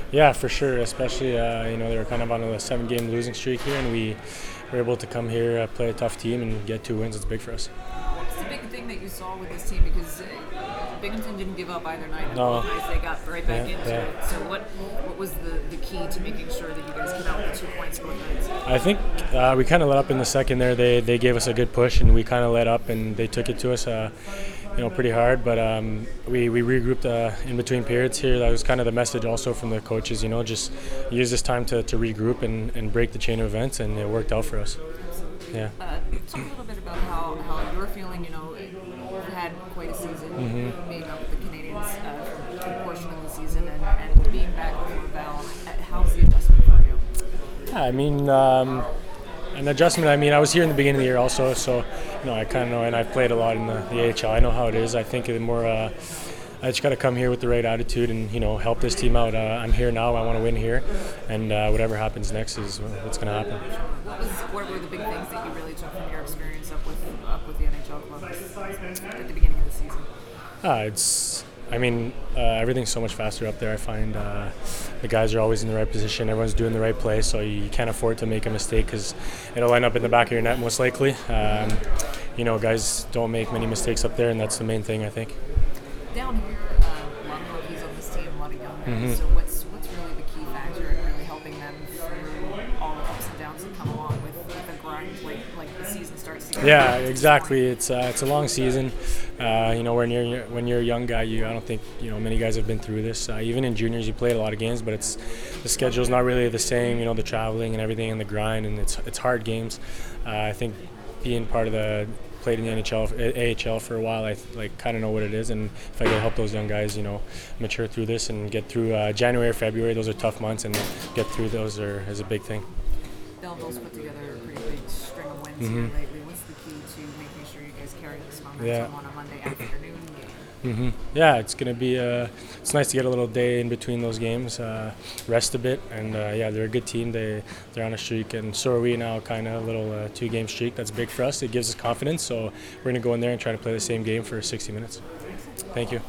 Yeah, for sure. Especially, they were kind of on a 7-game losing streak here, and we were able to come here, play a tough team, and get 2 wins. It's big for us. What was the big thing that you saw with this team? Because Binghamton didn't give up either night. And No. both nights they got right back Yeah, into yeah. it. So what was the key to making sure that you guys came out with the 2 points both nights? I think we kind of let up in the second there. They gave us a good push, and we kind of let up, and they took it to us, pretty hard. But we regrouped in between periods here. That was kind of the message also from the coaches. Just use this time to regroup and break the chain of events, and it worked out for us. Yeah. Talk a little bit about how you're feeling. You've had quite a season being up with the Canadians for a portion of the season and being back with Laval. How's the adjustment for you? Yeah, an adjustment. I was here in the beginning of the year also, so I kind of know, and I've played a lot in the AHL. I know how it is. I think the more I just got to come here with the right attitude and help this team out. I'm here now. I want to win here, and whatever happens next is what's going to happen. What were the big things that you really took from your experience up with the NHL clubs at the beginning of the season? Everything's so much faster up there. I find the guys are always in the right position. Everyone's doing the right play, so you can't afford to make a mistake because it'll end up in the back of your net most likely. Guys don't make many mistakes up there, and that's the main thing, I think. Down here, a lot of rookies on this team, a lot of young guys. So what's really the key factor in really helping them through all the ups and downs that come along with the grind, like the season starts to get? Yeah, exactly. It's a long season. When you're a young guy, I don't think many guys have been through this. Even in juniors, you played a lot of games, but the schedule's not really the same. The traveling and everything, and the grind, and it's hard games. I think being part of played in the AHL for a while, I kind of know what it is, and if I can help those young guys, mature through this and get through January or February, those are tough months, and get through those is a big thing. Belleville's put together a pretty big string of wins here lately. What's the key to making sure you guys carry this momentum on a Monday afternoon game? Yeah, it's gonna be. It's nice to get a little day in between those games, rest a bit, and they're a good team. They're on a streak, and so are we now. Kind of a little 2-game streak. That's big for us. It gives us confidence. So we're gonna go in there and try to play the same game for 60 minutes. Thank you.